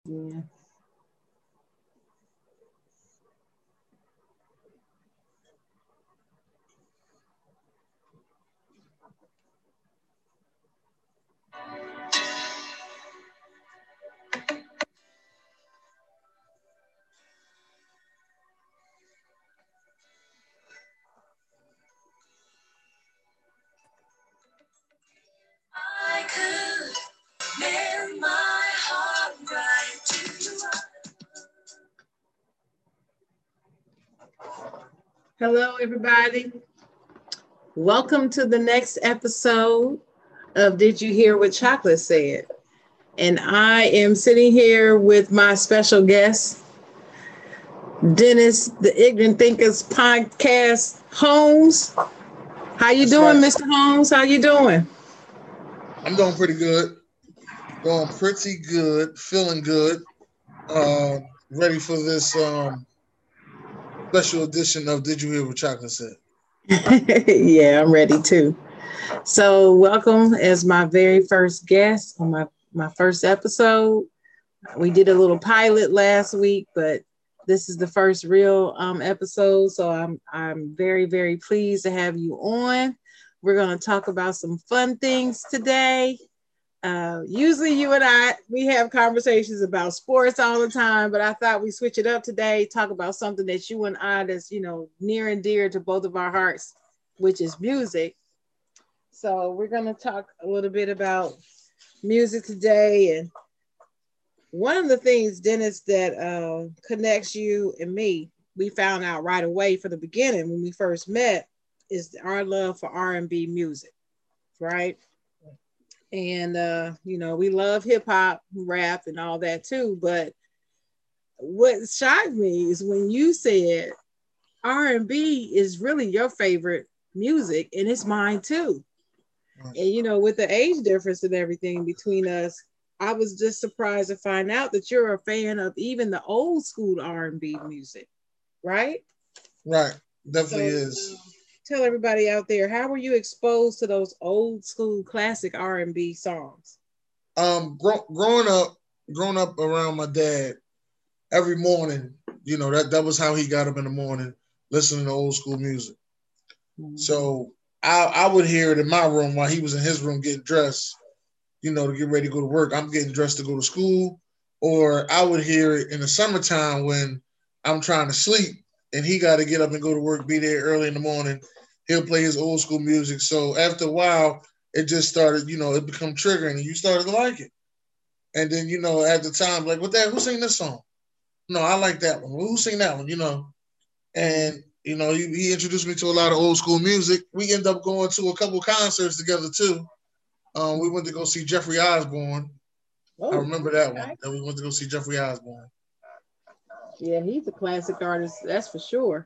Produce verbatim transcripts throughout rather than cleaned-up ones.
Yeah. I could mend my heart right to. Hello, everybody. Welcome to the next episode of Did You Hear What Chocolate Said? And I am sitting here with my special guest, Dennis, the Ignorant Thinkers podcast, Holmes. How you That's doing, right. mister Holmes? How you doing? I'm doing pretty good. Doing pretty good. Feeling good. Uh, ready for this um, special edition of Did You Hear What Chocolate Said? Yeah, I'm ready too. So, welcome as my very first guest on my, my first episode. We did a little pilot last week, but this is the first real um, episode. So, I'm I'm very very pleased to have you on. We're going to talk about some fun things today. Uh, usually, you and I we have conversations about sports all the time, but I thought we switch it up today. Talk about something that you and I that's you know near and dear to both of our hearts, which is music. So we're going to talk a little bit about music today. And one of the things, Dennis, that uh, connects you and me, we found out right away from the beginning when we first met, is our love for R and B music, right? And, uh, you know, we love hip hop, rap, and all that too. But what shocked me is when you said R and B is really your favorite music, and it's mine too. And you know, with the age difference and everything between us, I was just surprised to find out that you're a fan of even the old school R and B music, right? Right. Definitely So is. um, tell everybody out there, how were you exposed to those old school classic R and B songs? Um, grow, growing up, growing up around my dad every morning, you know that that was how he got up in the morning, listening to old school music. Mhm. So I I would hear it in my room while he was in his room getting dressed, you know, to get ready to go to work. I'm getting dressed to go to school, or I would hear it in the summertime when I'm trying to sleep and he got to get up and go to work, be there early in the morning. He'll play his old school music. So after a while, it just started, you know, it become triggering and you started to like it. And then, you know, at the time, like, what that? Who sing this song? No, I like that one. Well, who sing that one? You know, and you know, he, he introduced me to a lot of old school music. We ended up going to a couple concerts together too. Um, we went to go see Jeffrey Osborne. I Oh, remember that okay. one. That we went to go see Jeffrey Osborne. Yeah, he's a classic artist, that's for sure.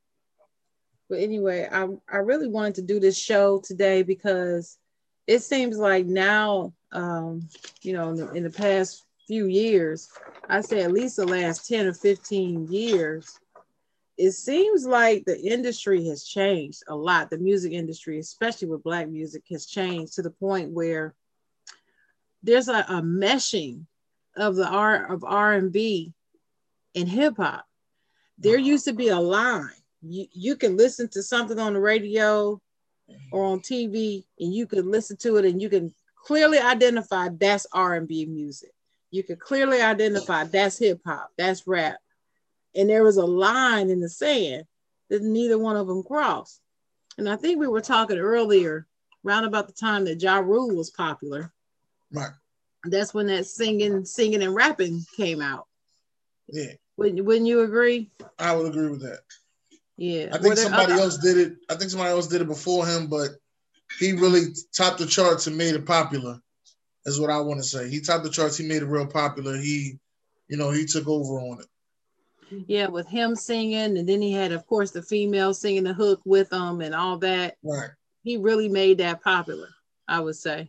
But anyway, I I really wanted to do this show today because it seems like now, um, you know, in the, in the past few years, I say at least the last ten or fifteen years, it seems like the industry has changed a lot. The music industry, especially with black music, has changed to the point where there's a, a meshing of the art of R and B and hip hop. There used to be a line. You, you can listen to something on the radio or on T V and you could listen to it and you can clearly identify that's R and B music. You could clearly identify that's hip hop, that's rap. And there was a line in the sand that neither one of them crossed. And I think we were talking earlier, around about the time that Ja Rule was popular. Right. That's when that singing, singing and rapping came out. Yeah, Wouldn't, wouldn't you agree? I would agree with that. Yeah. I Were think there other? somebody else did it. I think somebody else did it before him, but he really topped the charts and made it popular. Is what I want to say. He topped the charts. He made it real popular. He, you know, he took over on it. Yeah, with him singing, and then he had, of course, the female singing the hook with him and all that. Right. He really made that popular, I would say,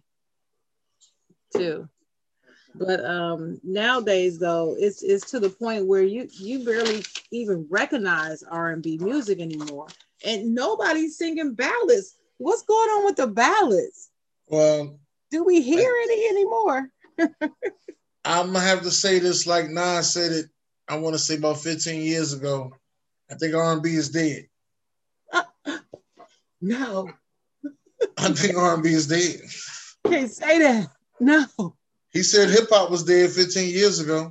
too. But um, nowadays, though, it's it's to the point where you you barely even recognize R and B music anymore, and nobody's singing ballads. What's going on with the ballads? Well, Do we I, hear any anymore? I'm gonna have to say this like Nas said it. I want to say about fifteen years ago. I think R and B is dead. Uh, no. I think R and B is dead. Can't say that. No. He said hip hop was dead fifteen years ago.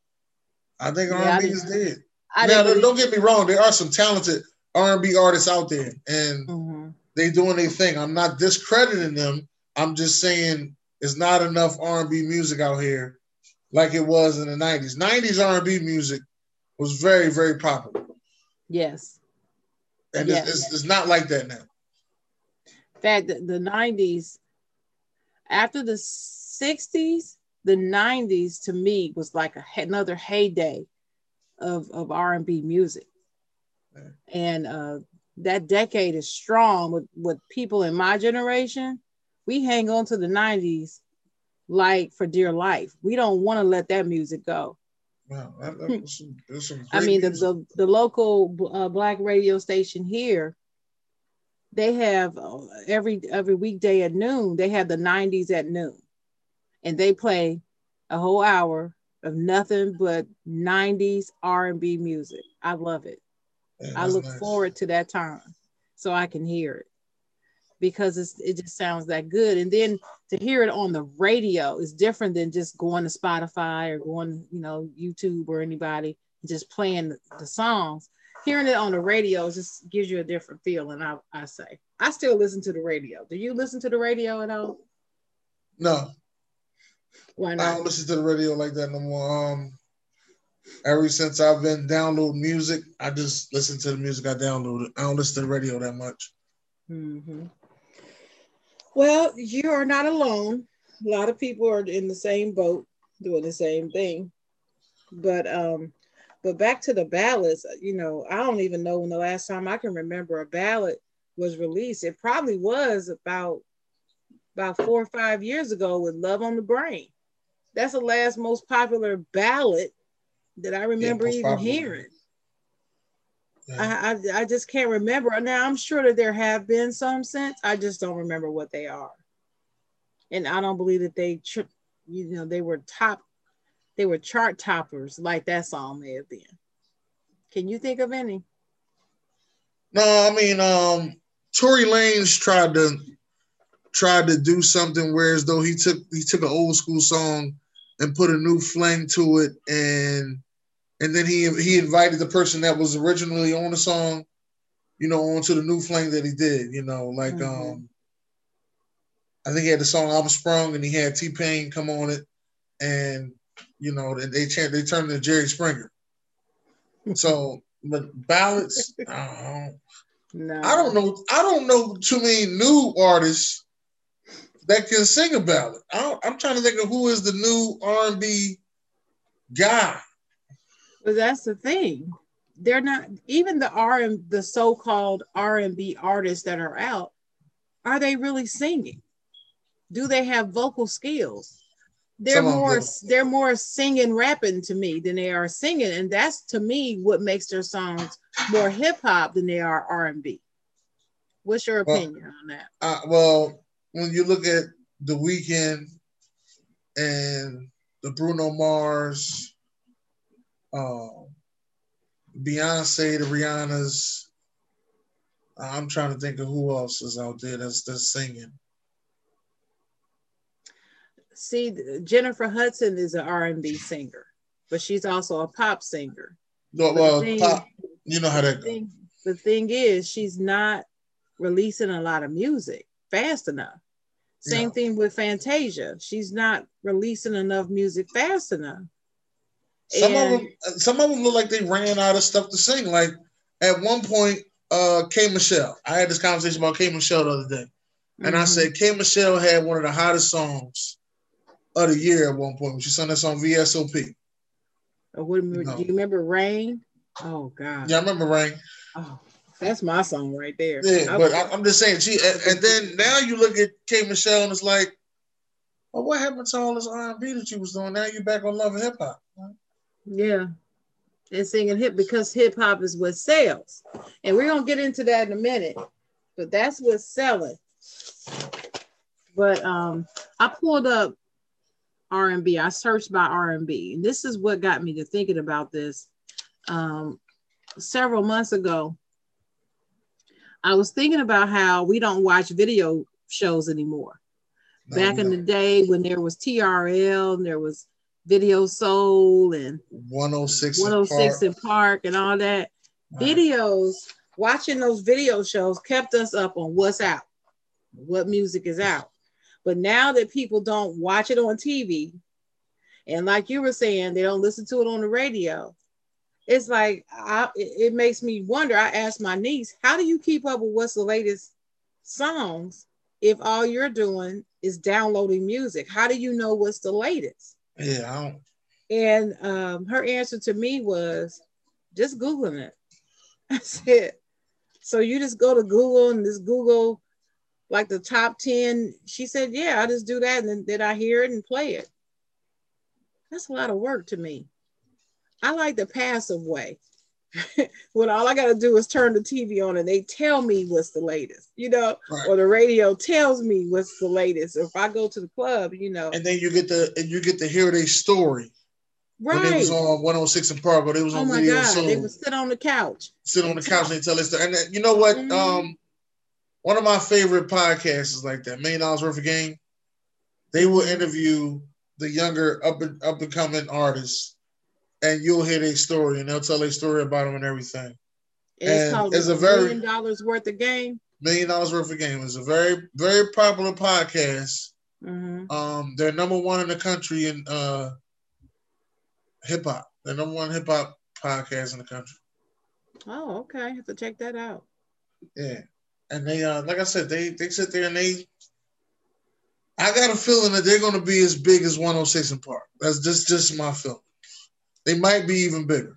I think Yeah, R and B is dead. I now, didn't don't get me wrong. There are some talented R and B artists out there, and mm-hmm. they doing their thing. I'm not discrediting them. I'm just saying there's not enough R and B music out here like it was in the nineties. nineties R and B music was very, very popular. Yes. And yes. It's, it's, it's not like that now. In fact, the, the nineties, after the sixties, the nineties to me was like a, another heyday of, of R and B music. Man. And uh, that decade is strong with, with people in my generation. We hang on to the nineties like for dear life. We don't want to let that music go. Wow, that, that was some, that was some I mean, the, the, the local uh, Black radio station here, they have uh, every every weekday at noon, they have the nineties at noon. And they play a whole hour of nothing but nineties R and B music. I love it. Yeah, I look nice. forward to that time so I can hear it because it's, it just sounds that good. And then to hear it on the radio is different than just going to Spotify or going, you know, YouTube or anybody, just playing the, the songs. Hearing it on the radio just gives you a different feeling, I, I say. I still listen to the radio. Do you listen to the radio at all? No. Why not? I don't listen to the radio like that no more. Um, ever since I've been downloading music, I just listen to the music I downloaded. I don't listen to the radio that much. Mm-hmm. Well, you are not alone. A lot of people are in the same boat, doing the same thing. But um, but back to the ballads, you know, I don't even know when the last time I can remember a ballad was released. It probably was about about four or five years ago with Love on the Brain. That's the last most popular ballad that I remember yeah, even popular. hearing. Yeah. I, I I just can't remember. Now I'm sure that there have been some since. I just don't remember what they are. And I don't believe that they, you know, they were top, they were chart toppers like that song may have been. Can you think of any? No, I mean, um, Tory Lanez tried to tried to do something where as though he took he took an old school song and put a new fling to it, and and then he he invited the person that was originally on the song, you know, onto the new fling that he did, you know, like mm-hmm. um I think he had the song "I'm Sprung" and he had T-Pain come on it, and you know, they they, chant, they turned into Jerry Springer. So, but ballads, I don't, no. I don't know. I don't know too many new artists that can sing a ballad. I don't, I'm trying to think of who is the new R and B guy. But that's the thing. They're not even the R and the so-called R and B artists that are out. Are they really singing? Do they have vocal skills? They're more they're more singing, rapping to me than they are singing, and that's to me what makes their songs more hip hop than they are R and B. What's your opinion well, on that? Uh, well, when you look at The Weeknd and the Bruno Mars, uh, Beyonce, the Rihannas, I'm trying to think of who else is out there that's that's singing. See, Jennifer Hudson is an R and B singer, but she's also a pop singer. No, well, thing, pop, you know how that goes. The thing is, she's not releasing a lot of music fast enough. Same yeah. thing with Fantasia. She's not releasing enough music fast enough. Some and, of them, some of them look like they ran out of stuff to sing. Like at one point, uh, K Michelle. I had this conversation about K Michelle the other day, and mm-hmm. I said K Michelle had one of the hottest songs of the year at one point when she sung that song V S O P. Oh, what, you know. Do you remember Rain? Oh God. Yeah, I remember Rain. Oh, that's my song right there. Yeah, I but I, I'm just saying she. And, and then now you look at K Michelle and it's like, well, what happened to all this R and B that you was doing? Now you back on Love and Hip Hop. Yeah, and singing hip because hip hop is what sells, and we're gonna get into that in a minute. But that's what's selling. But um, I pulled up R and B. I searched by R and B, and this is what got me to thinking about this. Um, several months ago, I was thinking about how we don't watch video shows anymore. No, Back in the day when there was T R L and there was Video Soul and one oh six, one oh six in Park and all that. Right. Videos, watching those video shows kept us up on what's out, what music is out. But now that people don't watch it on T V, and like you were saying, they don't listen to it on the radio, it's like, I, it makes me wonder. I asked my niece, how do you keep up with what's the latest songs if all you're doing is downloading music? How do you know what's the latest? Yeah, I don't. And um, her answer to me was just Googling it. That's it. So you just go to Google and just Google like the top ten. She said, yeah, I just do that. And then, then I hear it and play it. That's a lot of work to me. I like the passive way. When all I got to do is turn the T V on and they tell me what's the latest, you know, right. Or the radio tells me what's the latest. If I go to the club, you know. And then you get the and you get to hear their story. Right. When they was on one oh six in Park, or they was oh on my Video God. Soul. They would sit on the couch. Sit on the couch and they tell us. And then, you know what? Mm-hmm. Um, one of my favorite podcasts is like that, Million Dollars Worth of Game. They will interview the younger up and up and coming artists. And you'll hear their story, and they'll tell their story about them and everything. It's and called it's a very million dollars worth of game. Million dollars worth of game. It's a very, very popular podcast. Mm-hmm. Um, they're number one in the country in uh, hip hop. They're number one hip hop podcast in the country. Oh, okay. I have to check that out. Yeah, and they, uh, like I said, they they sit there and they. I got a feeling that they're going to be as big as one oh six in Park. That's just just my feeling. They might be even bigger.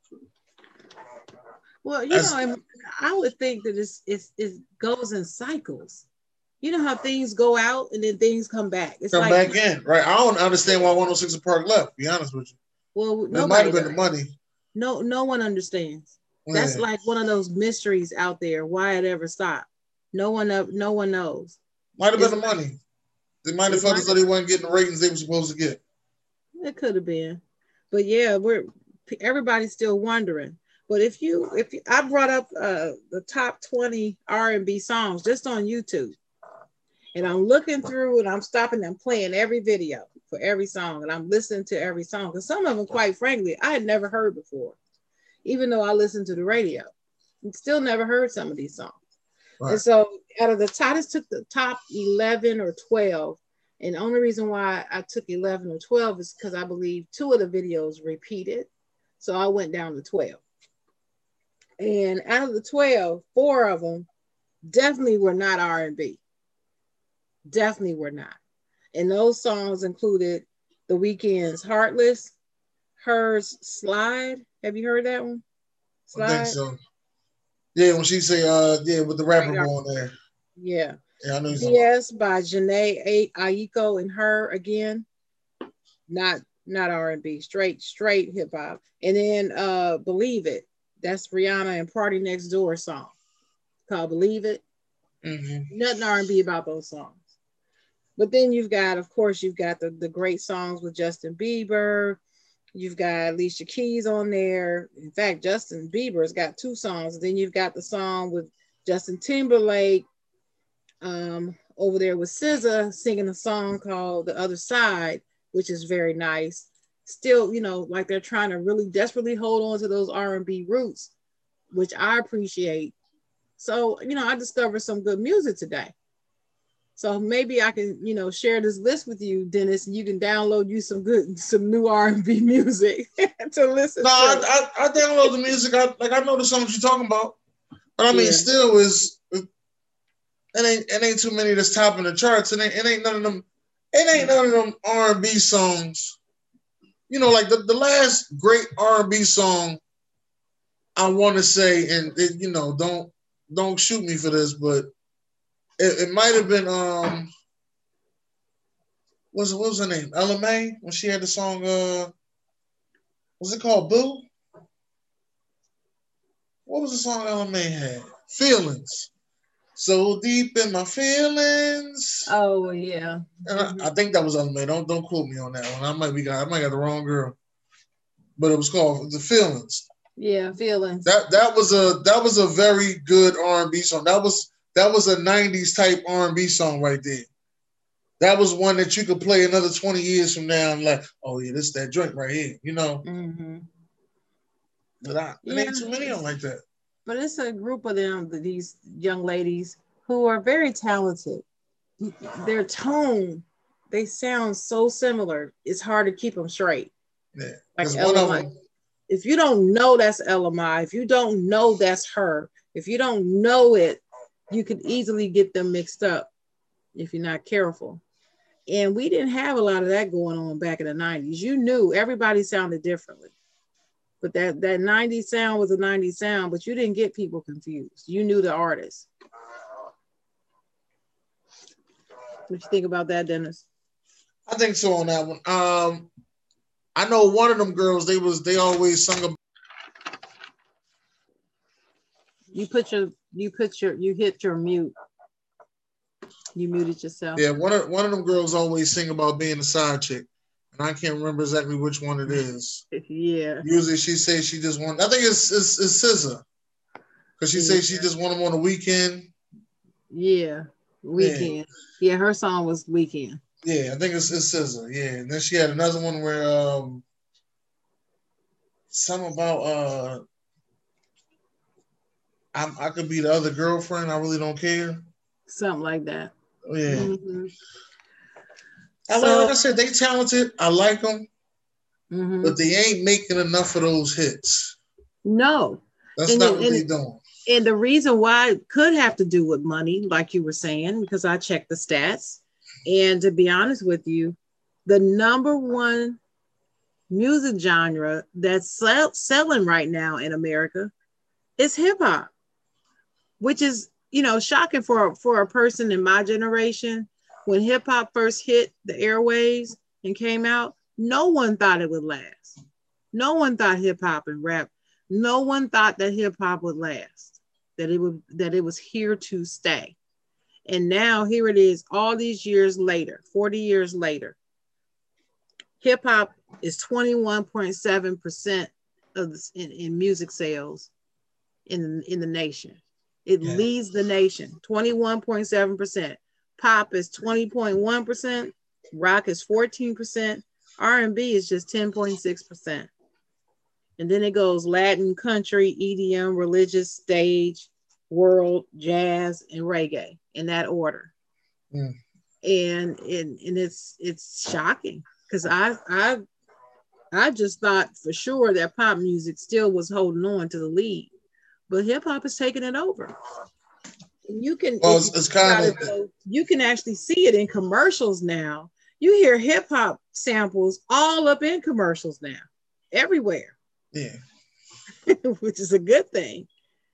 Well, you As, know, I would think that it's, it's, it goes in cycles. You know how things go out and then things come back. It's come like, back in, right? I don't understand why one oh six in Park left, to be honest with you. Well, it might have been the money. No, no one understands. Yeah. That's like one of those mysteries out there, why it ever stopped. No one, no one knows. Might have been the money. They might have felt as though they weren't getting the ratings they were supposed to get. It could have been. But yeah, we're everybody's still wondering. But if you, if you, I brought up uh, the top twenty R and B songs just on YouTube, and I'm looking through and I'm stopping and playing every video for every song, and I'm listening to every song because some of them, quite frankly, I had never heard before, even though I listened to the radio, and still never heard some of these songs. Right. And so, out of the top, I just took the top eleven or twelve. And the only reason why I took eleven or twelve is because I believe two of the videos repeated. So I went down to twelve. And out of the twelve, four of them definitely were not R and B. Definitely were not. And those songs included The Weeknd's Heartless, hers Slide. Have you heard that one? Slide? I think so. Yeah, when she say, uh, yeah, with the rapper going there. Yeah. Yeah, I know B S by Janae Aiko and Her again. Not not R and B, straight straight hip hop. And then uh Believe It. That's Rihanna and Party Next Door song called Believe It. Mm-hmm. Nothing R and B about those songs. But then you've got, of course, you've got the, the great songs with Justin Bieber. You've got Alicia Keys on there. In fact, Justin Bieber's got two songs. Then you've got the song with Justin Timberlake. Um, over there with S Z A singing a song called The Other Side, which is very nice. Still, you know, like they're trying to really desperately hold on to those R and B roots, which I appreciate. So, you know, I discovered some good music today. So maybe I can, you know, share this list with you, Dennis, and you can download you some good, some new R and B music to listen no, to. No, I, I, I download the music. I, like, I know the songs you're talking about. But I mean, yeah. still is... It ain't it ain't too many that's topping the charts. It ain't it ain't none of them. It ain't none of them R and B songs. You know, like the, the last great R and B song. I want to say, and it, you know, don't don't shoot me for this, but it, it might have been um. What's what was her name? Ella Mai when she had the song. Uh, was it called Boo? What was the song Ella Mai had? Feelings. So deep in my feelings. Oh yeah. And I, Mm-hmm. I think that was Ella Mai. Don't don't quote me on that one. I might be got I might got the wrong girl. But it was called The Feelings. Yeah, feelings. That that was a that was a very good R and B song. That was that was a nineties type R and B song right there. That was one that you could play another twenty years from now and like, oh yeah, this that joint right here, you know. Mm-hmm. But I, it Yeah, ain't too many of them like that. but it's a group of them, these young ladies who are very talented. Their tone, they sound so similar. It's hard to keep them straight. Yeah, Like because one Ella of Mai. them, If you don't know that's Ella Mai, if you don't know that's her, if you don't know it, you could easily get them mixed up if you're not careful. And we didn't have a lot of that going on back in the nineties. You knew everybody sounded differently. But that, that nineties sound was a nineties sound, but you didn't get people confused. You knew the artist. What you think about that, Dennis? I think so on that one. Um, I know one of them girls. They was they always sung about. You put your you put your you hit your mute. You muted yourself. Yeah, one of one of them girls always sing about being a side chick, and I can't remember exactly which one it is. Yeah. Usually she says she just want. I think it's it's, it's S Z A, because she Yeah. says she just want them on the weekend. Yeah, Weekend. Yeah. yeah, her song was Weekend. Yeah, I think it's, it's S Z A. Yeah, and then she had another one where um, something about uh, I'm, I could be the other girlfriend. I really don't care. Something like that. Oh, yeah. Mm-hmm. I like, So, like I said, they talented. I like them, mm-hmm. but they ain't making enough of those hits. No, That's and not it, what and, they doing. and the reason why it could have to do with money, like you were saying, because I checked the stats, and to be honest with you, the number one music genre that's sell, selling right now in America is hip hop, which is, you know, shocking for for a person in my generation. When hip hop first hit the airwaves and came out, no one thought it would last. No one thought hip hop and rap. No one thought that hip hop would last. That it would that it was here to stay. And now here it is, all these years later, forty years later. Hip hop is twenty-one point seven percent of the, in, in music sales in in the nation. It yeah. leads the nation, twenty-one point seven percent. Pop is twenty point one percent. Rock is fourteen percent. R and B is just ten point six percent. And then it goes Latin, country, E D M, religious, stage, world, jazz, and reggae in that order. Mm. And, and and it's it's shocking because I I I just thought for sure that pop music still was holding on to the lead, but hip hop is taking it over. And you can well, it's, it's kind of it, you can actually see it in commercials now. You hear hip hop samples all up in commercials now, everywhere. Yeah, which is a good thing.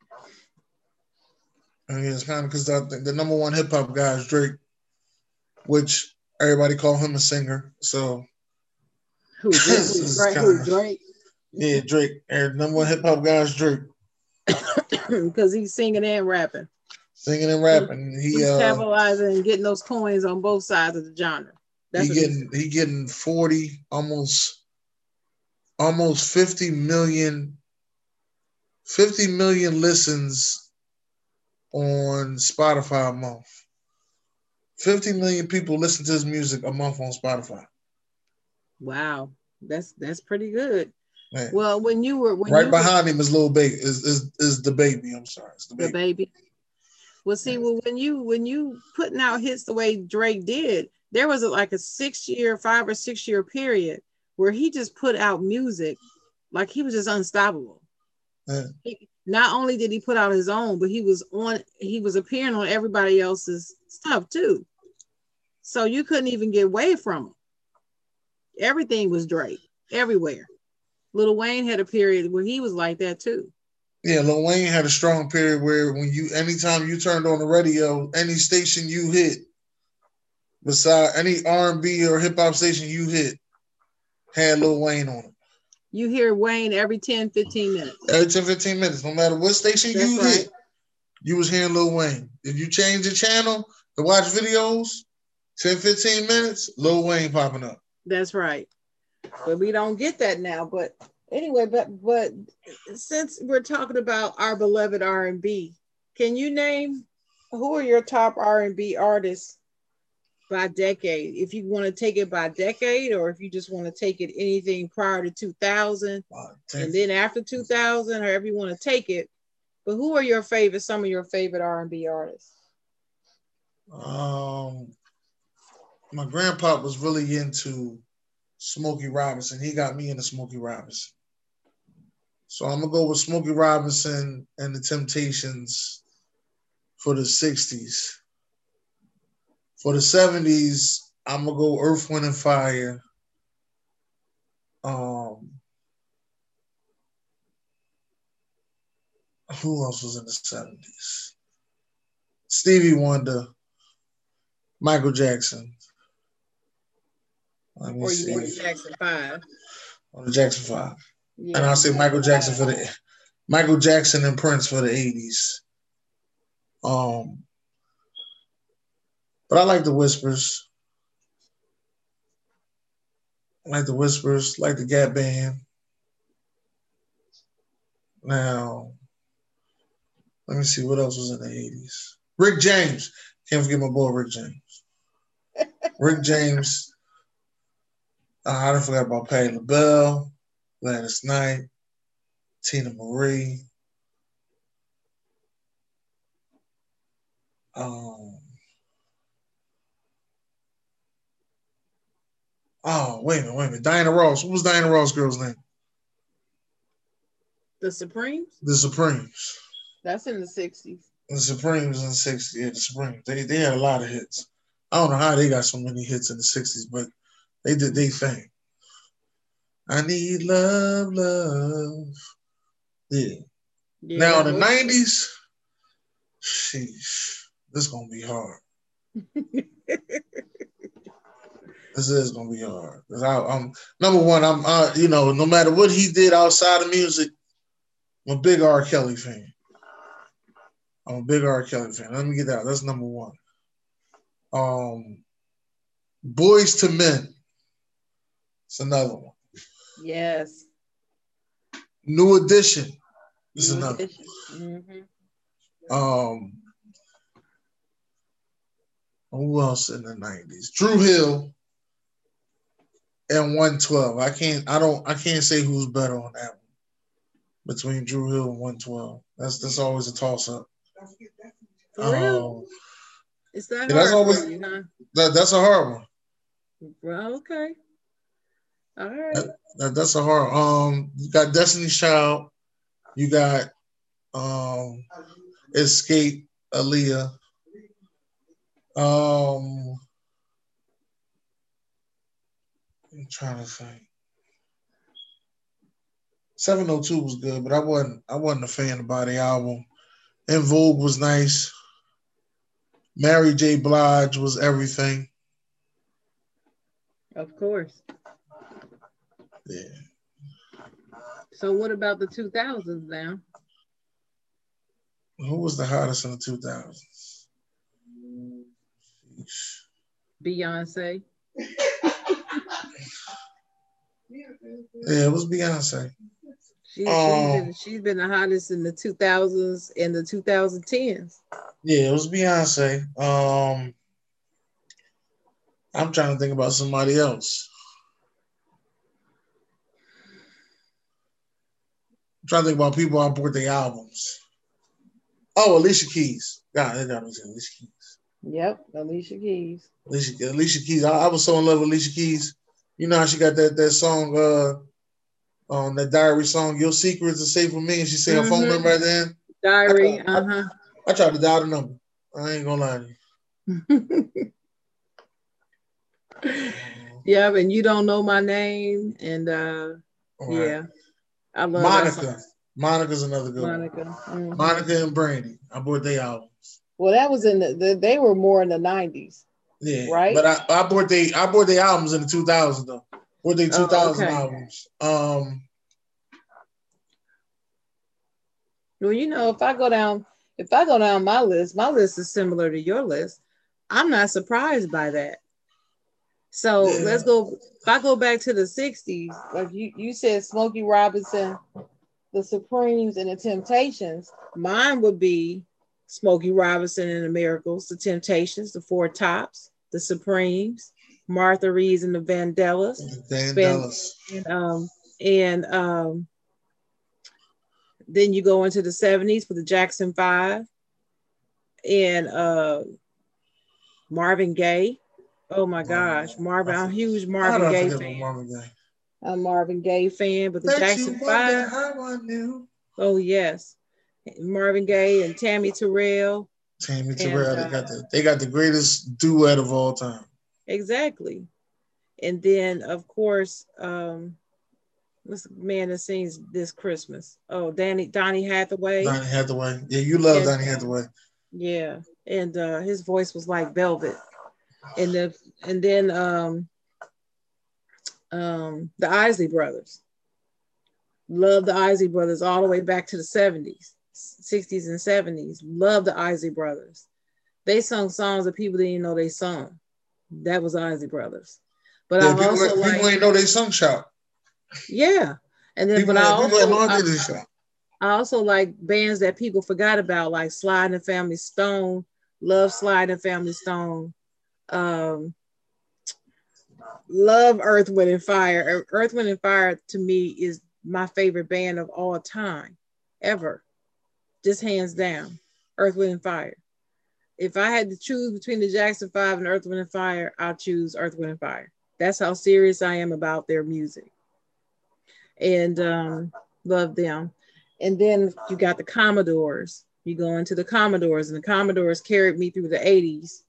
I mean, it's kind of because the, the number one hip hop guy is Drake, which everybody call him a singer. So who Drake? Drake, who, Drake? Yeah, Drake. And number one hip hop guy is Drake because he's singing and rapping. Singing and rapping. He, he's uh, capitalizing and getting those coins on both sides of the genre. That's he getting he getting forty, almost almost fifty million, fifty million listens on Spotify a month. fifty million people listen to his music a month on Spotify. Wow, that's that's pretty good. Man. Well, when you were when right you behind were, him is little baby is is is the baby. I'm sorry, it's the baby. The baby. Well, see, yeah. well when you when you putting out hits the way Drake did, there was a, like a six year, five or six year period where he just put out music like he was just unstoppable. Yeah. He, not only did he put out his own, but he was on he was appearing on everybody else's stuff too. So you couldn't even get away from him. Everything was Drake everywhere. Lil Wayne had a period where he was like that too. Yeah, Lil Wayne had a strong period where when you anytime you turned on the radio, any station you hit, beside any R and B or hip hop station you hit, had Lil Wayne on it. You hear Wayne every ten, fifteen minutes. Every ten, fifteen minutes, no matter what station That's you right. hit. you was hearing Lil Wayne. If you change the channel to watch videos, ten, fifteen minutes, Lil Wayne popping up. That's right. But we don't get that now. But anyway, but but since we're talking about our beloved R and B, can you name who are your top R and B artists by decade? If you want to take it by decade, or if you just want to take it anything prior to two thousand, uh, and then after two thousand, however you want to take it. But who are your favorite? Some of your favorite R and B artists? Um, my grandpa was really into Smokey Robinson. He got me into Smokey Robinson. So I'm gonna go with Smokey Robinson and the Temptations for the sixties. For the seventies, I'm gonna go Earth, Wind, and Fire. Um, who else was in the seventies? Stevie Wonder, Michael Jackson. Let me or you see. Want Jackson Five? On the Jackson Five, yeah. And I'll say Michael Jackson for the Michael Jackson and Prince for the eighties. Um, but I like the Whispers. I like the Whispers. Like the Gap Band. Now, let me see what else was in the eighties. Rick James. Can't forget my boy Rick James. Rick James. Uh, I didn't forget about Patti LaBelle, Gladys Knight, Tina Marie. Um, oh, wait a minute, wait a minute. Diana Ross. What was Diana Ross' girl's name? The Supremes? The Supremes. That's in the sixties. The Supremes in the sixties. Yeah, the Supremes. They they had a lot of hits. I don't know how they got so many hits in the sixties, but they did their thing. I need love, love. Yeah. yeah now, in the nineties, sheesh, this is going to be hard. This is going to be hard. Cause I, I'm, number one, I'm, uh, you know, no matter what he did outside of music, I'm a big R. Kelly fan. I'm a big R. Kelly fan. Let me get that. That's number one. Um, Boyz two Men. It's another one. Yes. New Edition. This is another. Mm-hmm. Um, who else in the nineties? Dru Hill and one twelve. I can't. I don't. I can't say who's better on that one between Dru Hill and one twelve. That's that's always a toss up. For real? Um, Is that hard yeah, that's always, for you, huh? That, that's a hard one. Well, okay. All right. That, that, that's a hard. Um, you got Destiny's Child. You got um, Escape, Aaliyah. Um, I'm trying to think. seven oh two was good, but I wasn't. I wasn't a fan about the album. En Vogue was nice. Mary J. Blige was everything. Of course. Yeah. So what about the two thousands now? Who was the hottest in the two thousands? Beyonce. Yeah, it was Beyonce. She, um, she's, been, she's been the hottest in the two thousands and the twenty tens. Yeah, it was Beyonce. Um, I'm trying to think about somebody else. I'm trying to think about people I bought their albums. Oh, Alicia Keys. God, they got me saying Alicia Keys. Yep, Alicia Keys. Alicia, Alicia Keys. I, I was so in love with Alicia Keys. You know how she got that that song, uh, um, that diary song, "Your Secrets Are Safe with Me," and she said mm-hmm. her phone number at the end. Diary. Uh huh. I, I tried to dial the number. I ain't gonna lie to you. Yeah, and you don't know my name, and uh, right. yeah, I love Monica. Monica's another good Monica. one. Mm-hmm. Monica and Brandy. I bought their albums. Well, that was in the, the they were more in the nineties. Yeah, right. But I, I bought they I bought their albums in the two thousands though. Bought their two thousand oh, okay. albums. Um. Well, you know, if I go down, if I go down my list, my list is similar to your list. I'm not surprised by that. So Yeah. let's go. If I go back to the sixties, like you, you said, Smokey Robinson, the Supremes, and the Temptations. Mine would be Smokey Robinson and the Miracles, the Temptations, the Four Tops, the Supremes, Martha Reeves and the Vandellas, Van, Vandellas. and um and um. Then you go into the seventies with the Jackson Five and uh Marvin Gaye. Oh my Marvin gosh, Gaye. Marvin! I'm a huge How Marvin did I Gaye forget about fan. Marvin Gaye? I'm a Marvin Gaye fan, but the Bet you Jackson wonder Five. how I knew. Oh yes, Marvin Gaye and Tammy Terrell, Tammy and Terrell, they uh, got the they got the greatest duet of all time. exactly. And then of course, um, what's the man that sings This Christmas? Oh, Danny Donny Hathaway, Donny Hathaway. Yeah, you love and Donny um, Hathaway. yeah, and uh, his voice was like velvet. And the and then um, um, the Isley Brothers. Love the Isley Brothers all the way back to the seventies, sixties, and seventies. Love the Isley Brothers. They sung songs that people didn't even know they sung. That was Isley Brothers. But Yeah, I people also people like, ain't know they sung shout. yeah. And then, People but I people had no also, I, idea they shout. I also like bands that people forgot about, like Slide and Family Stone. Love Slide and Family Stone. Um, love Earth, Wind, and Fire. Earth, Wind, and Fire to me is my favorite band of all time, ever. Just hands down. Earth, Wind, and Fire. If I had to choose between the Jackson Five and Earth, Wind, and Fire, I'll choose Earth, Wind, and Fire. That's how serious I am about their music. And um, love them. And then you got the Commodores. You go into the Commodores, and the Commodores carried me through the eighties.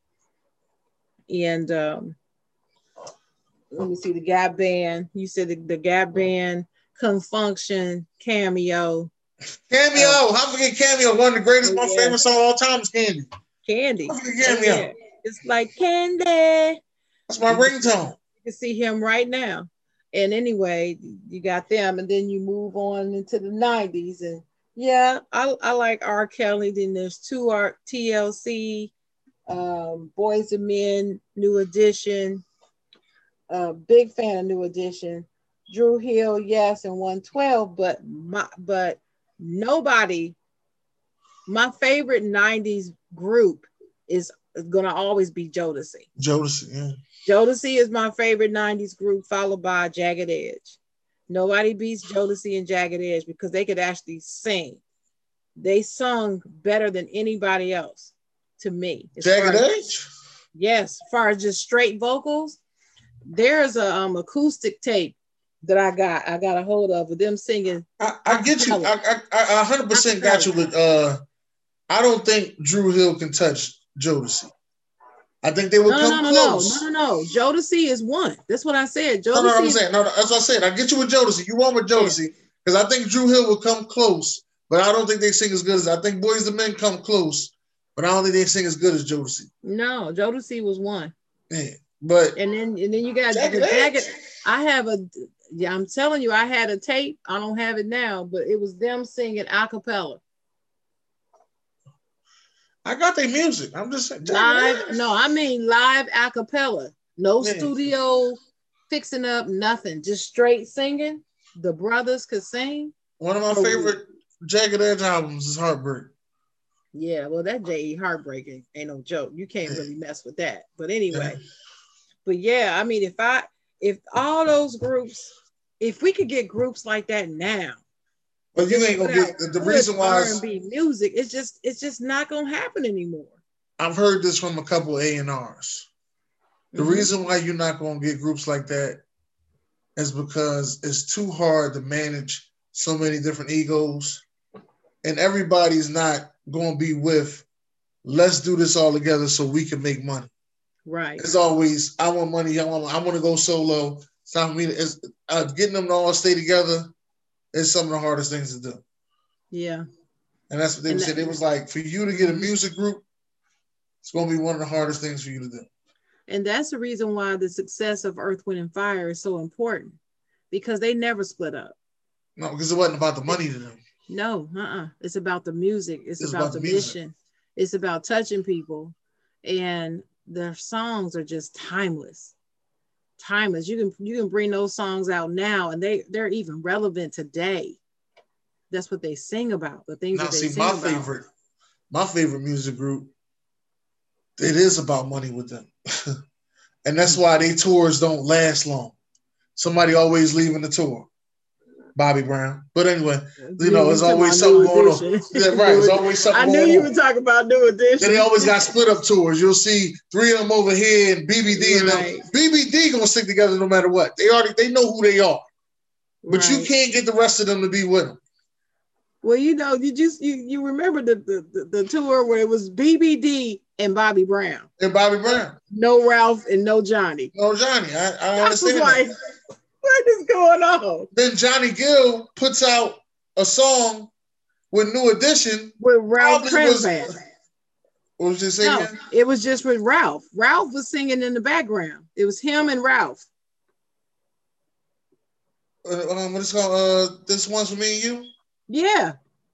And um, let me see, the Gap Band. You said the, the Gap Band, Come Function, Cameo. Cameo, Uh, how forget Cameo? One of the greatest, oh my yeah, favorite song of all time is Candy. Candy. How forget Oh yeah, Cameo? it's like Candy. That's my You can see, ringtone. you can see him right now. And anyway, you got them, and then you move on into the nineties. And yeah, I, I like R. Kelly. Then there's two R T L C, um, Boys and Men, New Edition. Uh, big fan of New Edition. Drew Hill, yes, and one twelve, but my but nobody. My favorite nineties group is gonna always be Jodeci. Jodeci, yeah. Jodeci is my favorite nineties group, followed by Jagged Edge. Nobody beats Jodeci and Jagged Edge because they could actually sing. They sung better than anybody else to me. As Jagged far as, Edge? yes, as far as just straight vocals, there's a um, acoustic tape that I got. I got a hold of with them singing. I, I get you. I, I, I one hundred percent got you Acapella. with. Uh, I don't think Drew Hill can touch Jodeci. I think they would No, no, come no, no, no, close. no, no, no. Jodeci is one. That's what I said. No, no, I'm Jodeci is saying. No, no, that's what I said. I get you with Jodeci. You want with yeah. Jodeci because I think Drew Hill will come close, but I don't think they sing as good as. I think Boys the Men come close, but I don't think they sing as good as Jodeci. No, Jodeci was one. Yeah, but And then and then you got Jagged the Edge. Jagged. I have a yeah, I'm telling you, I had a tape. I don't have it now, but it was them singing a cappella. I got their music. I'm just saying. Live, no, I mean live a cappella. No Yeah. studio fixing up, nothing. Just straight singing. The brothers could sing. One of my So, favorite Jagged Edge albums is Heartbreak. yeah, well, that J E heartbreaking ain't no joke. You can't Yeah. really mess with that. But anyway, Yeah. but yeah, I mean, if I if all those groups, if we could get groups like that now, But you ain't gonna get the, the reason why R and B music, it's just it's just not gonna happen anymore. I've heard this from a couple A and R's. The Mm-hmm. reason why you're not gonna get groups like that is because it's too hard to manage so many different egos, and everybody's not gonna be with. Let's do this all together so we can make money. Right. It's always I want money. I want. I want to go solo. It's not for me. To, it's uh, getting them to all stay together is some of the hardest things to do. Yeah. And that's what they And said. that, It was like for you to get a music group, it's going to be one of the hardest things for you to do. and that's the reason why the success of Earth, Wind, and Fire is so important, because they never split up. No, because it wasn't about the money to them. No, uh-uh. It's about the music. It's It's about about the the music. mission. It's about touching people. And their songs are just timeless. Timeless. You can you can bring those songs out now and they, they're even relevant today. That's what they sing about, the things Now, that they see, sing my about. favorite, my favorite music group, it is about money with them. And that's why they tours don't last long. Somebody always leaving the tour. Bobby Brown. But anyway, you know, You, there's you talking always about something New going on. Edition. Yeah, right. New There's Edi- always something I knew going you on. were talking about New Then they Edition. always got split up tours. You'll see three of them over here and B B D and them. Right. B B D gonna stick together no matter what. They already they know who they are. But you Right. can't get the rest of them to be with them. Well, you know, you just you, you remember the, the the tour where it was B B D and Bobby Brown. And Bobby Brown. No Ralph and no Johnny. No Johnny. I, I don't I was understand like, that. what is going on? Then Johnny Gill puts out a song with New Edition. With Ralph Probably was Tresvant. what was you saying? No, it was just with Ralph. Ralph was singing in the background. It was him and Ralph. Uh, um, what is it called? Uh, this one's for me and you. Yeah.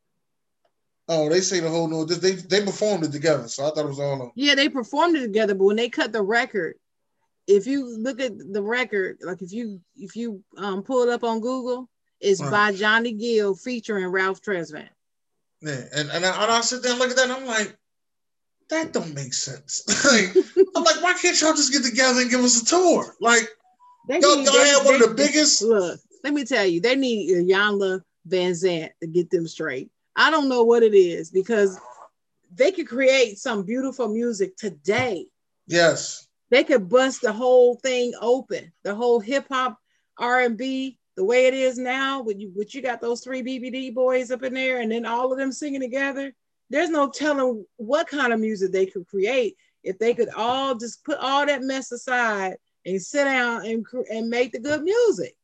Oh, they say the whole New Edition. They they performed it together, so I thought it was all of them. Yeah, they performed it together, but when they cut the record, if you look at the record, like if you if you um pull it up on Google, it's Right. by Johnny Gill featuring Ralph Tresvant. Yeah, and and I, and I sit there and look at that, and I'm like, that don't make sense. Like, I'm like, why can't y'all just get together and give us a tour? Like, They y'all, need, y'all they, had one they, of the biggest. Look, let me tell you, they need Iyanla Vanzant to get them straight. I don't know what it is because they could create some beautiful music today. Yes. They could bust the whole thing open, the whole hip hop, R and B, the way it is now. When you, when you got those three B B D boys up in there, and then all of them singing together. There's no telling what kind of music they could create if they could all just put all that mess aside and sit down and, and make the good music.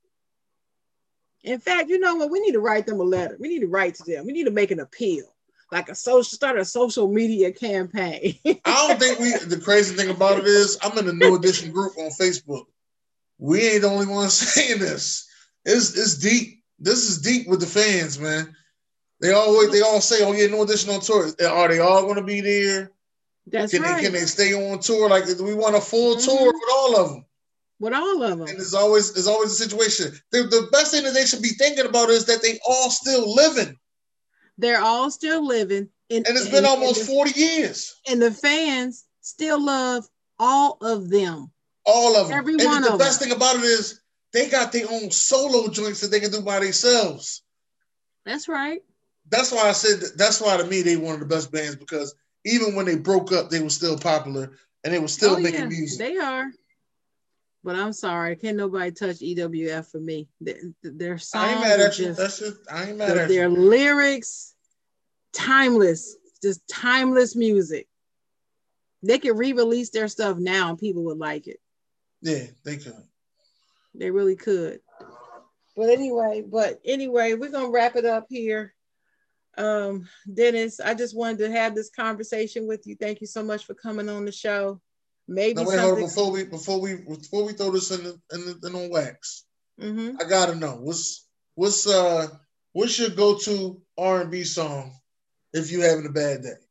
In fact, you know what? We need to write them a letter. We need to write to them. We need to make an appeal, like a social, start a social media campaign. I don't think we. The crazy thing about it is, I'm in the New Edition group on Facebook. We ain't the only ones saying this. It's it's deep. This is deep with the fans, man. They always they all say, "Oh yeah, New Edition on tour." Are they all going to be there? That's can right. They, can they stay on tour? Like, do we want a full mm-hmm. tour with all of them? With all of them. And there's always there's always a situation. The, the best thing that they should be thinking about is that they all still living. They're all still living. And, and it's been and, almost and the, forty years. And the fans still love all of them. All of them. Every and one the of best them. thing about it is they got their own solo joints that they can do by themselves. That's right. That's why I said that, that's why to me they one of the best bands, because even when they broke up, they were still popular and they were still oh, making yeah, music. They are. But I'm sorry, can't nobody touch E W F for me. Their, their songs I ain't mad at you. Just, That's just, I ain't mad the, at their you. Their lyrics, timeless, just timeless music. They could re-release their stuff now and people would like it. Yeah, they could. They really could. But anyway, but anyway, we're gonna wrap it up here. Um, Dennis, I just wanted to have this conversation with you. Thank you so much for coming on the show. Maybe now, wait, something... hold on, before we before we before we throw this in the in the in on wax. Mm-hmm. I gotta know what's what's uh what's your go-to R and B song if you're having a bad day?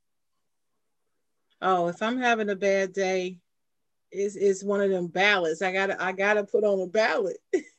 Oh, if I'm having a bad day, it's, it's one of them ballads. I gotta I gotta put on a ballad.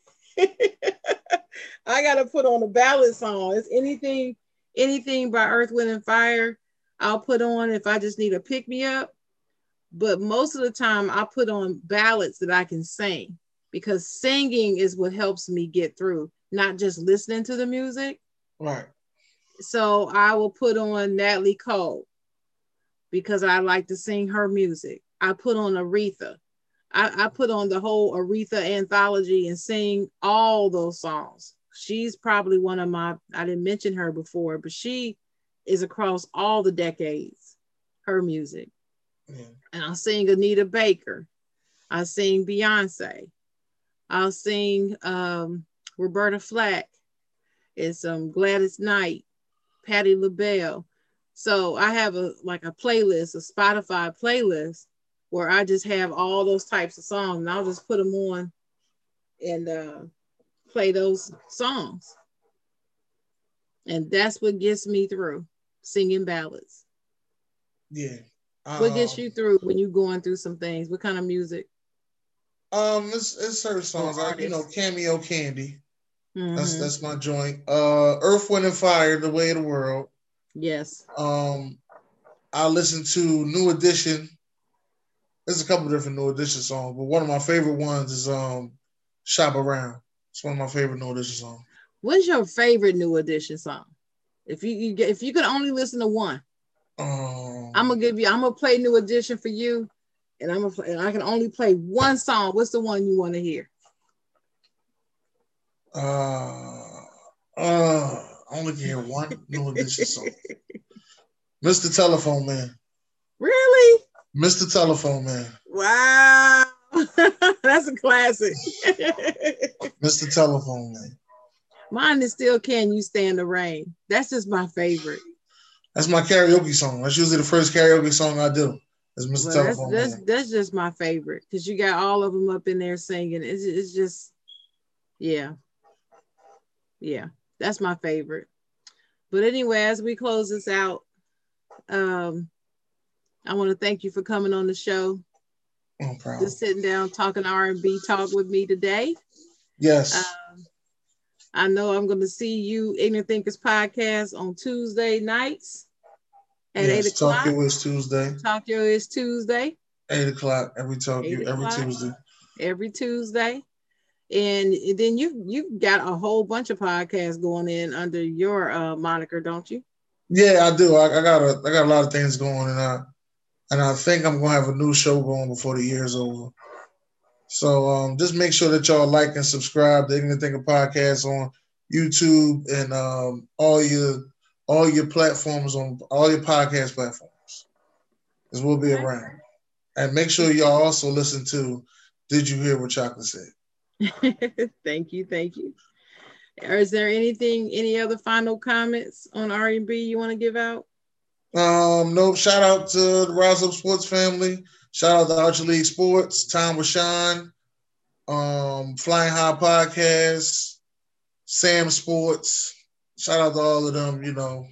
I gotta put on a ballad song. It's anything anything by Earth, Wind and Fire. I'll put on if I just need a pick me up. But most of the time I put on ballads that I can sing, because singing is what helps me get through, not just listening to the music. Right. So I will put on Natalie Cole because I like to sing her music. I put on Aretha. I, I put on the whole Aretha anthology and sing all those songs. She's probably one of my, I didn't mention her before, but she is across all the decades, her music. Yeah. And I'll sing Anita Baker. I'll sing Beyonce. I'll sing um, Roberta Flack and some Gladys Knight, Patti LaBelle. So I have a like a playlist, a Spotify playlist, where I just have all those types of songs, and I'll just put them on and uh, play those songs. And that's what gets me through, singing ballads. Yeah. What gets Um, you through when you're going through some things? What kind of music um, it's, it's certain or songs like you know, artists? Cameo Candy. That's Mm-hmm. that's my joint. Uh, Earth, Wind and Fire, The Way of the World. Yes. Um, I listen to New Edition. There's a couple different New Edition songs, but one of my favorite ones is um, Shop Around. It's one of my favorite New Edition songs. What's your favorite New Edition song? If you, you get, if you could only listen to one, I'm Um, gonna give you. I'm gonna play New Edition for you, and I'm gonna. And I can only play one song. What's the one you want to hear? uh, uh, I only can hear one New Edition song. Mister Telephone Man. Really? Mister Telephone Man. Wow, that's a classic. Mister Telephone Man. Mine is still "Can You Stand the Rain." That's just my favorite. That's my karaoke song. That's usually the first karaoke song I do. Is Mister Well, that's Telephone that's Man. that's just my favorite because you got all of them up in there singing. It's it's just yeah, yeah. That's my favorite. But anyway, as we close this out, um, I want to thank you for coming on the show. No problem. Just sitting down talking R and B talk with me today. Yes. Um, I know I'm going to see you Ignorant Thinkers podcast on Tuesday nights at eight Yes. Talk o'clock. Your Wish Tuesday. Talk Your is Tuesday. Eight o'clock. Every talk Eight you every o'clock Tuesday. every Tuesday. And then you you got a whole bunch of podcasts going in under your uh, moniker, don't you? Yeah, I do. I, I got a I got a lot of things going, and I and I think I'm gonna have a new show going before the year's over. So um, just make sure that y'all like and subscribe to Ignorant Thinker Podcast on YouTube and um, all your all your platforms on all your podcast platforms, because we'll be Okay. around. And make sure y'all also listen to Did You Hear What Chocolate Said? Thank you, thank you. Or is there anything, any other final comments on R and B you want to give out? Um, nope. Shout out to the Rise Up Sports family. Shout out to Archer League Sports, Tom with Sean, um, Flying High Podcast, Sam Sports. Shout out to all of them, you know.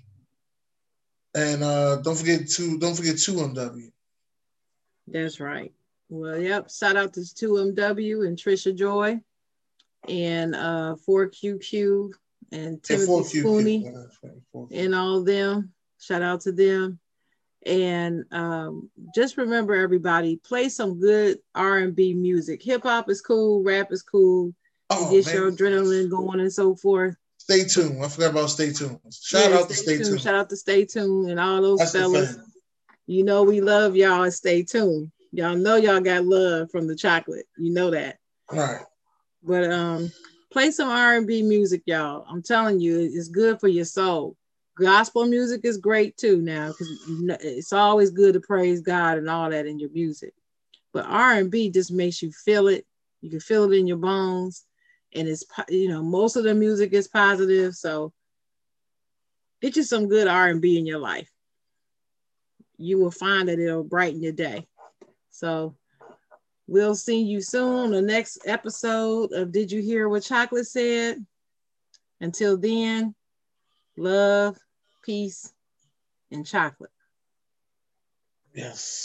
And uh, don't forget to don't forget two M W. That's right. Well, yep. Shout out to two M W and Trisha Joy and uh four Q Q and And Timothy four Q Q. Spooney and all of them. Shout out to them. And um, just remember, everybody, play some good R and B music. Hip hop is cool, rap is cool. It Oh gets man. your adrenaline going and so forth. Stay tuned. I forgot about Stay Tuned. Shout Yeah, out to stay Stay tuned. Tuned. Shout out to Stay Tuned and all those That's the fellas. fan. You know we love y'all and Stay Tuned. Y'all know y'all got love from the chocolate. You know that. All right. But um, play some R and B music, y'all. I'm telling you, it's good for your soul. Gospel music is great too now because it's always good to praise God and all that in your music. But R and B just makes you feel it. You can feel it in your bones, and it's, you know, most of the music is positive. So get you some good R and B in your life. You will find that it'll brighten your day. So we'll see you soon on the next episode of Did You Hear What Chocolate Said? Until then, love, peace, and chocolate. Yes.